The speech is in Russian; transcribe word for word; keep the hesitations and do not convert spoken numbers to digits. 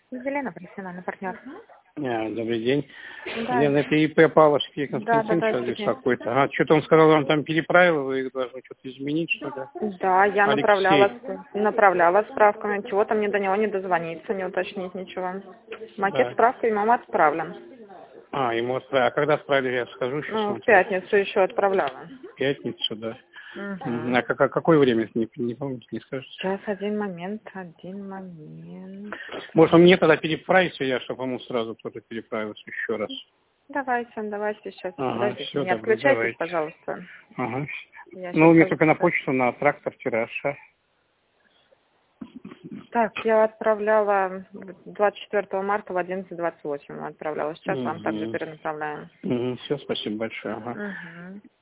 Елена, профессиональный партнер. А, добрый день. Да. Лена, это ИП Павловский Константин Да, да, да, сейчас да. какой-то. Ага, что-то он сказал, он там переправил, вы их должны что-то изменить, что ли? Да, я Алексей. направляла, направляла справками. Чего-то мне до него не дозвониться, не уточнить ничего. Макет Да. справка ему отправлен. А, ему отправили. А когда отправили, я скажу сейчас. Ну, вам. в пятницу еще отправляла. В пятницу, да. Угу. А как- а какое время, не, не помните, не скажете? Сейчас, один момент, один момент. Может, он мне тогда переправить, я, чтобы ему сразу кто-то переправился еще раз. Давайте, давайте сейчас. Ага, Подождите, все, не добро, отключайтесь, давайте. пожалуйста. Ага. Я Ну, у меня щас только на раз- почту, на трактор тираж. а. Так, я отправляла двадцать четвёртого марта в одиннадцать двадцать восемь отправляла. Сейчас вам также Угу. перенаправляем. Угу. Все, спасибо большое. Ага. Угу.